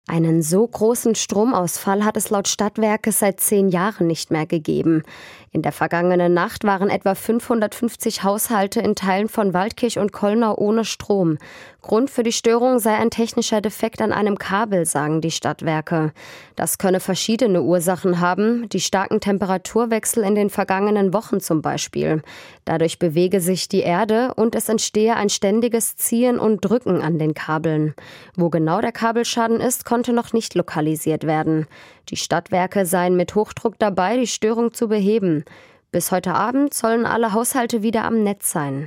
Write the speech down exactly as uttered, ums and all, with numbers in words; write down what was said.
Einen so großen Stromausfall hat es laut Stadtwerke seit zehn Jahren nicht mehr gegeben. In der vergangenen Nacht waren etwa fünfhundertfünfzig Haushalte in Teilen von Waldkirch und Kollnau ohne Strom. Grund für die Störung sei ein technischer Defekt an einem Kabel, sagen die Stadtwerke. Das könne verschiedene Ursachen haben, die starken Temperaturwechsel in den vergangenen Wochen zum Beispiel. Dadurch bewege sich die Erde und es entstehe ein ständiges Ziehen und Drücken an den Kabeln. Wo genau der Kabelschaden ist, konnte noch nicht lokalisiert werden. Die Stadtwerke seien mit Hochdruck dabei, die Störung zu beheben. Bis heute Abend sollen alle Haushalte wieder am Netz sein.